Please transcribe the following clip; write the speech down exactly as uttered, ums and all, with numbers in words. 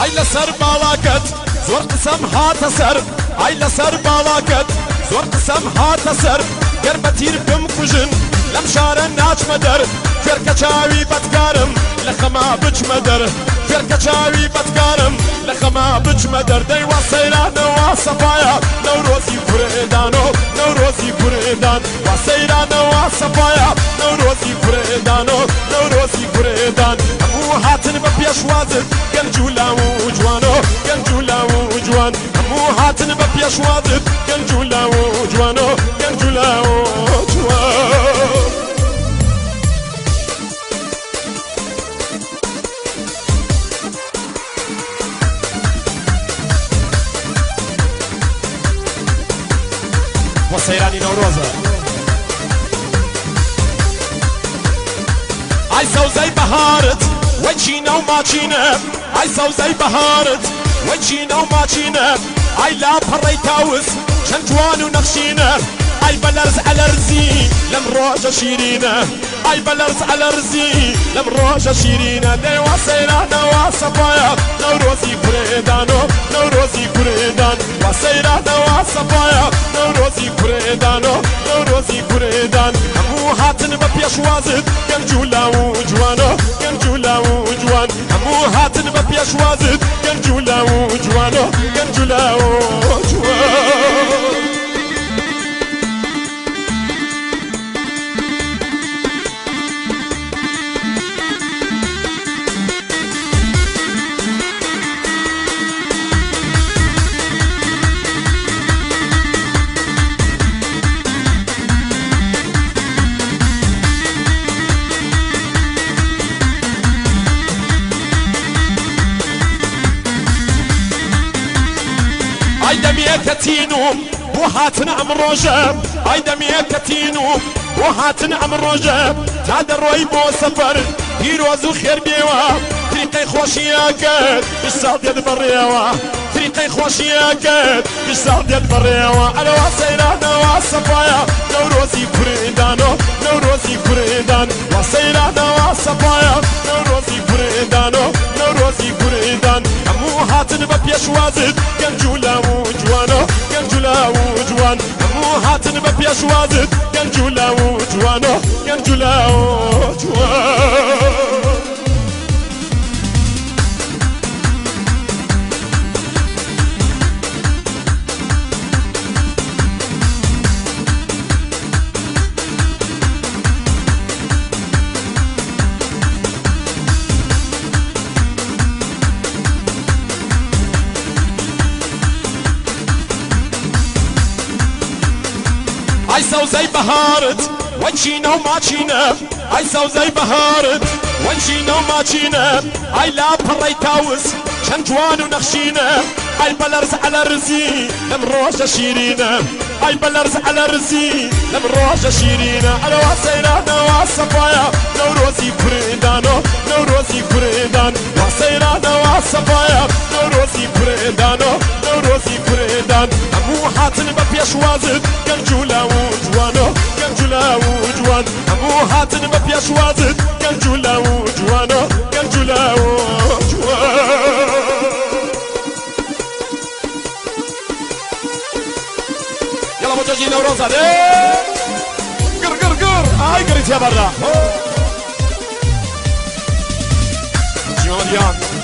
ئای لەسەر باڵاکەت زۆر قسەم هاتە سەر ئای لەسەر باڵاکەت زۆر قسەم هاتە سەر گەر بە تیر بمکوژن لەم شارە ناچمە دەر فێرکە چاوی بەدکارم لە خەما بچمە دەر فێرکە چاوی بەدکارم لە خەما بچمە دەر دەیوا سەیرانەوە سەپایە نەورۆزی کوردانۆ نەورۆزی کوردان وا سەیرانەوە سەپایە نەورۆزی کوردانۆ نەورۆزی کوردان هەموو هاتن بە پێشوازت گەنج و لاو و جوانۆ گەنج و لاو و جوان هەموو هاتن بە پێشوازت گەنج و لاو و جوانۆ گەنج و لاو و جوان وسەیرانی نەورۆزە ئای سەوزەی بەهارت وەی چینە و ماچینە ئای سەوزەی بەهارت وەی چینە و ماچینە ئای لاپەڕەی تاوس چەند جوان و نەخشینە ئای بەلەرز ئەلەرزی لەم ڕۆژە شیرینە ئای بەلەرز ئەلەرزی لەم ڕۆژە شیرینە دەیوا سەیرانەوە سەپایە نەورۆزی کوردانۆ نەورۆزی کوردان وا سەیرانەوە سەپایە نەورۆزی کوردانۆ نەورۆزی کوردان هەموو هاتن بە پێشوازت گەنج و لاو و جوانۆ گەنج و لاو و جوان هەموو هاتن بە پێشوازت گەنج و لاو و جوانۆ گەنج و لاو و جوان ئای دەمیەکەتینوم بۆ هاتن ئەم ڕۆژە ئای دەمیەکەتینوم بۆ هاتن ئەم ڕۆژە تا دەڕۆی بۆ سەفەر پیرۆز و خێربێوە تریقەی خۆشیەکەت بیست ساڵ دێت بەڕێوە تریقەی خۆشیەکەت بیست ساڵ دێت بەڕێوە ئەلەوە سەیرانەوە سەپایە نەورۆزی کوردانۆ نەورۆزی کوردان وا سەیرانەوە سەپایە نەورۆزی کوردانۆ نەورۆزی کوردان هەموو هاتن بە پێشوازت گەنج و لاو و جوانۆ گەنج و لاو و جوان هەموو هاتن بە پێشوازت گەنج و لاو و جوانۆ گەنج و لاو و جوان ئای سەوزەی بەهارت وەی چینە و ماچینە ئای سەوزەی بەهارت وەی چینە و ماچینە ئای لاپەڕەی تاوس چەند جوان و نەخشینە ئای بەلەرز ئەلەرزی لەم ڕۆژە شیرینە ئای بەلەرز ئەلەرزی لەم ڕۆژە شیرینە ئەلەوە سەیرانەوە سەپایە نەورۆزی کوردانۆ نەورۆزی کوردان وا سەیرانەوە سەپایە نەورۆزی کوردانۆ نەورۆزی کوردان هەموو هاتن بە پێشوازت گەنج و لاو و جوانۆ گەنج و لاو و جوان هەموو هاتن بە پێشوازت گەنج و لاو و جوانۆ گەنج و لاو و جوان يلا بو جاجي نوروز هذا قر قر قر هاي قريت يا برا جمال